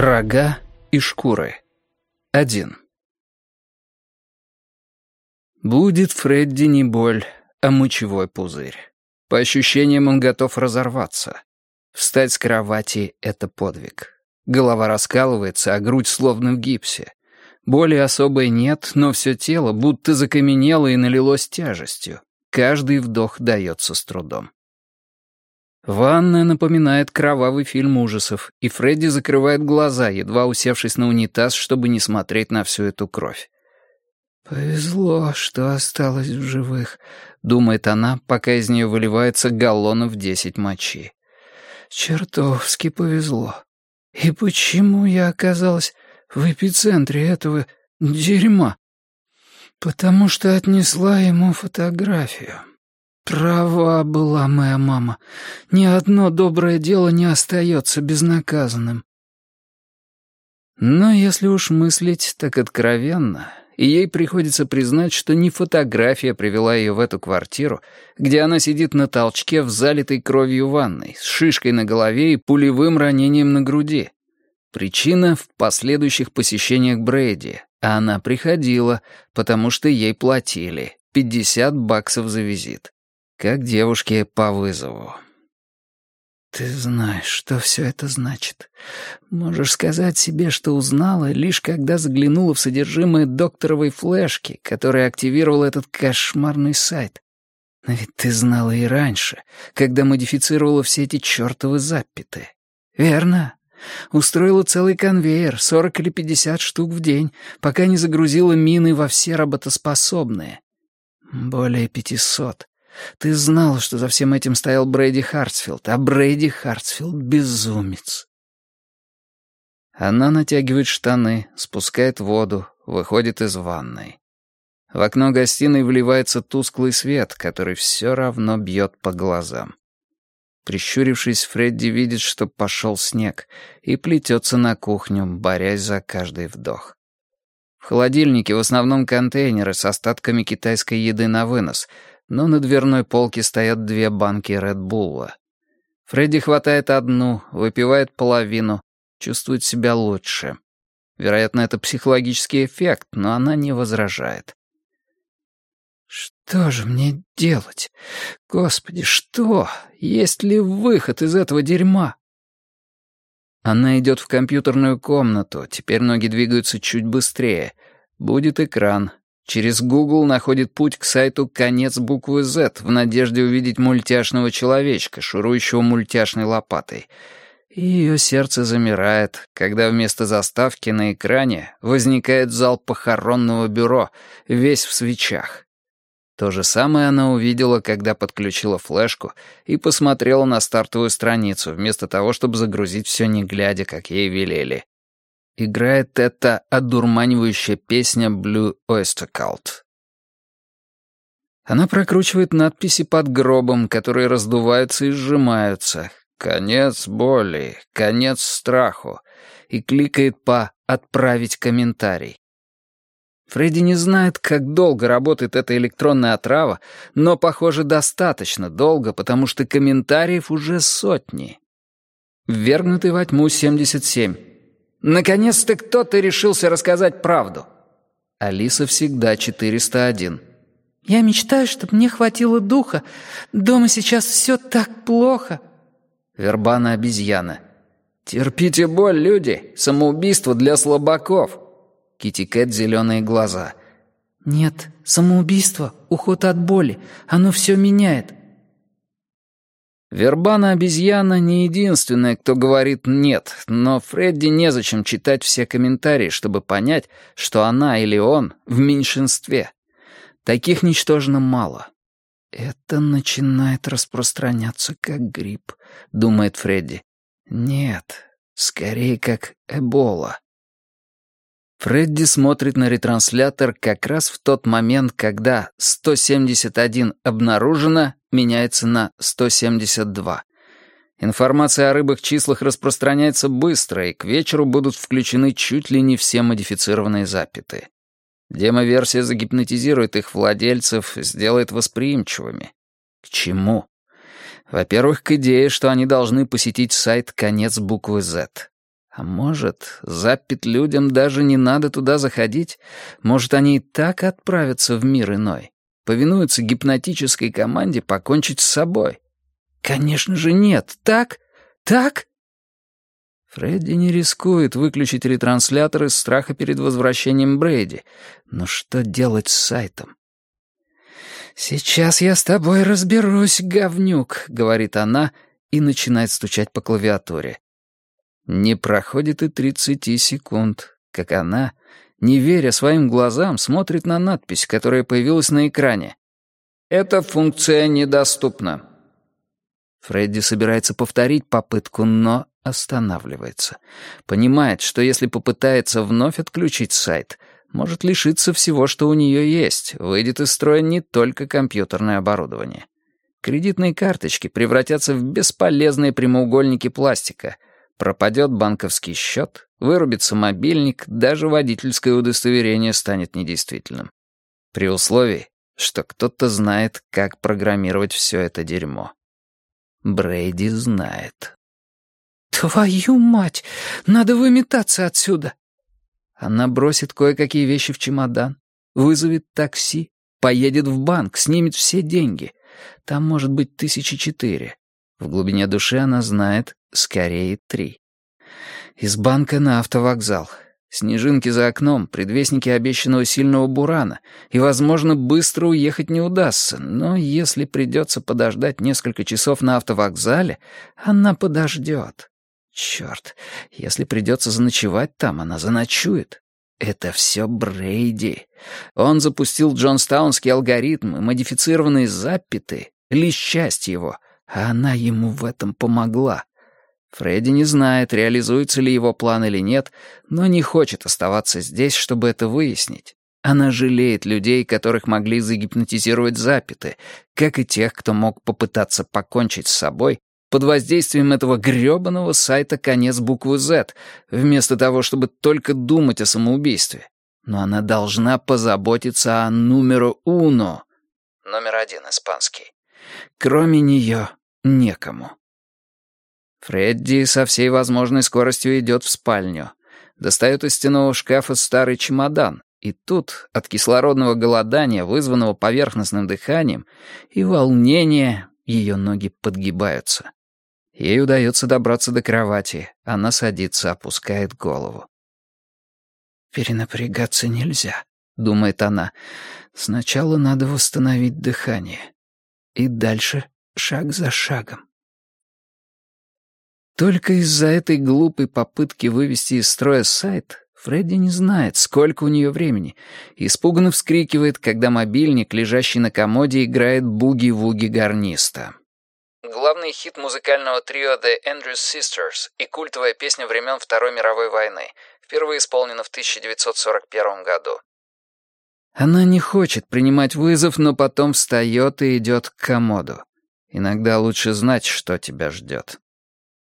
Рога и шкуры. 1. Будет Фредди не боль, а мочевой пузырь. По ощущениям, он готов разорваться. Встать с кровати — это подвиг. Голова раскалывается, а грудь словно в гипсе. Боли особой нет, но все тело будто закаменело и налилось тяжестью. Каждый вдох дается с трудом. Ванная напоминает кровавый фильм ужасов, и Фредди закрывает глаза, едва усевшись на унитаз, чтобы не смотреть на всю эту кровь. «Повезло, что осталась в живых», — думает она, пока из нее выливается галлонов 10 мочи. «Чертовски повезло. И почему я оказалась в эпицентре этого дерьма? Потому что отнесла ему фотографию». Права была моя мама. Ни одно доброе дело не остается безнаказанным. Но если уж мыслить так откровенно, и ей приходится признать, что не фотография привела ее в эту квартиру, где она сидит на толчке в залитой кровью ванной, с шишкой на голове и пулевым ранением на груди. Причина в последующих посещениях Брейди, а она приходила, потому что ей платили $50 за визит. Как девушке по вызову. Ты знаешь, что все это значит. Можешь сказать себе, что узнала, лишь когда заглянула в содержимое докторовой флешки, которая активировала этот кошмарный сайт. Но ведь ты знала и раньше, когда модифицировала все эти чертовы запиты. Верно? Устроила целый конвейер, 40 или 50 штук в день, пока не загрузила мины во все работоспособные. Более 500. Ты знала, что за всем этим стоял Брэди Хартсфилд, а Брэди Хартсфилд — безумец. Она натягивает штаны, спускает воду, выходит из ванной. В окно гостиной вливается тусклый свет, который все равно бьет по глазам. Прищурившись, Фредди видит, что пошел снег, и плетется на кухню, борясь за каждый вдох. В холодильнике в основном контейнеры с остатками китайской еды на вынос — но на дверной полке стоят 2 банки Red-Bull. Фредди хватает одну, выпивает половину, чувствует себя лучше. Вероятно, это психологический эффект, но она не возражает. «Что же мне делать? Господи, что? Есть ли выход из этого дерьма?» Она идет в компьютерную комнату, теперь ноги двигаются чуть быстрее. Будет экран. Через Google находит путь к сайту «Конец буквы Z» в надежде увидеть мультяшного человечка, шурующего мультяшной лопатой. И ее сердце замирает, когда вместо заставки на экране возникает зал похоронного бюро, весь в свечах. То же самое она увидела, когда подключила флешку и посмотрела на стартовую страницу, вместо того, чтобы загрузить все не глядя, как ей велели. Играет эта одурманивающая песня Blue Oyster Cult. Она прокручивает надписи под гробом, которые раздуваются и сжимаются. «Конец боли», «Конец страху», и кликает по «Отправить комментарий». Фредди не знает, как долго работает эта электронная отрава, но, похоже, достаточно долго, потому что комментариев уже сотни. Ввергнутый во тьму 77. «Наконец-то кто-то решился рассказать правду». Алиса всегда 401. «Я мечтаю, чтобы мне хватило духа. Дома сейчас все так плохо». Вербана-обезьяна. «Терпите боль, люди. Самоубийство для слабаков». Китти-Кэт зеленые глаза. «Нет, самоубийство, уход от боли. Оно все меняет». Вербана-обезьяна не единственная, кто говорит «нет», но Фредди незачем читать все комментарии, чтобы понять, что она или он в меньшинстве. Таких ничтожно мало. «Это начинает распространяться как грипп», — думает Фредди. «Нет, скорее как Эбола». Фредди смотрит на ретранслятор как раз в тот момент, когда 171 обнаружено, меняется на 172. Информация о рыбных числах распространяется быстро, и к вечеру будут включены чуть ли не все модифицированные запиты. Демо-версия загипнотизирует их владельцев, сделает восприимчивыми. К чему? Во-первых, к идее, что они должны посетить сайт «Конец буквы Z». А может, запит людям даже не надо туда заходить? Может, они и так отправятся в мир иной? Повинуются гипнотической команде покончить с собой? Конечно же нет. Так? Так? Фредди не рискует выключить ретранслятор из страха перед возвращением Брейди. Но что делать с сайтом? «Сейчас я с тобой разберусь, говнюк», — говорит она и начинает стучать по клавиатуре. Не проходит и 30 секунд, как она, не веря своим глазам, смотрит на надпись, которая появилась на экране. «Эта функция недоступна». Фредди собирается повторить попытку, но останавливается. Понимает, что если попытается вновь отключить сайт, может лишиться всего, что у нее есть, выйдет из строя не только компьютерное оборудование. Кредитные карточки превратятся в бесполезные прямоугольники пластика, пропадет банковский счет, вырубится мобильник, даже водительское удостоверение станет недействительным. При условии, что кто-то знает, как программировать все это дерьмо. Брейди знает. «Твою мать! Надо выметаться отсюда!» Она бросит кое-какие вещи в чемодан, вызовет такси, поедет в банк, снимет все деньги. Там может быть 1004. В глубине души она знает, скорее 3. Из банка на автовокзал. Снежинки за окном, предвестники обещанного сильного бурана, и, возможно, быстро уехать не удастся, но если придется подождать несколько часов на автовокзале, она подождет. Черт, если придется заночевать там, она заночует. Это все Брейди. Он запустил джонстаунский алгоритм, и модифицированные запиты — лишь часть его, а она ему в этом помогла. Фредди не знает, реализуется ли его план или нет, но не хочет оставаться здесь, чтобы это выяснить. Она жалеет людей, которых могли загипнотизировать запиты, как и тех, кто мог попытаться покончить с собой под воздействием этого грёбаного сайта «Конец буквы Z», вместо того, чтобы только думать о самоубийстве. Но она должна позаботиться о номеро уно. Номер 1 испанский. Кроме нее некому. Фредди со всей возможной скоростью идет в спальню. Достает из стенного шкафа старый чемодан. И тут от кислородного голодания, вызванного поверхностным дыханием, и волнения ее ноги подгибаются. Ей удается добраться до кровати. Она садится, опускает голову. «Перенапрягаться нельзя», — думает она. «Сначала надо восстановить дыхание. И дальше шаг за шагом». Только из-за этой глупой попытки вывести из строя сайт Фредди не знает, сколько у нее времени, и испуганно вскрикивает, когда мобильник, лежащий на комоде, играет буги-вуги гарниста. Главный хит музыкального трио The Andrews Sisters и культовая песня времен Второй мировой войны, впервые исполнена в 1941 году. Она не хочет принимать вызов, но потом встает и идет к комоду. Иногда лучше знать, что тебя ждет.